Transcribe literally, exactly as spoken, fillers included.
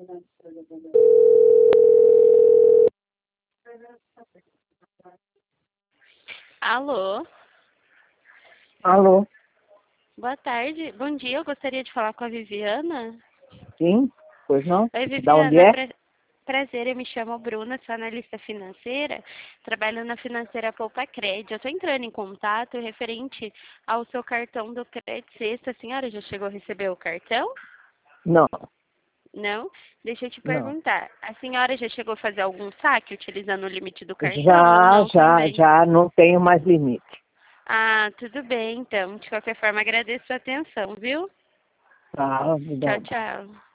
Alô? Alô? Boa tarde. Bom dia, eu gostaria de falar com a Viviana. Sim? Pois não? Oi, Da onde Viviana. é? Pra... Prazer, eu me chamo Bruna, sou analista financeira, trabalho na financeira Poupa Crédito. Eu estou entrando em contato referente ao seu cartão do Crédito Sexta. A senhora já chegou a receber o cartão? Não, Não? Deixa eu te não. perguntar. A senhora já chegou a fazer algum saque utilizando o limite do cartão ou Já, não já, também? já não tenho mais limite. Ah, tudo bem, então. De qualquer forma, agradeço a atenção, viu? Tá, Tchau, obrigado. tchau.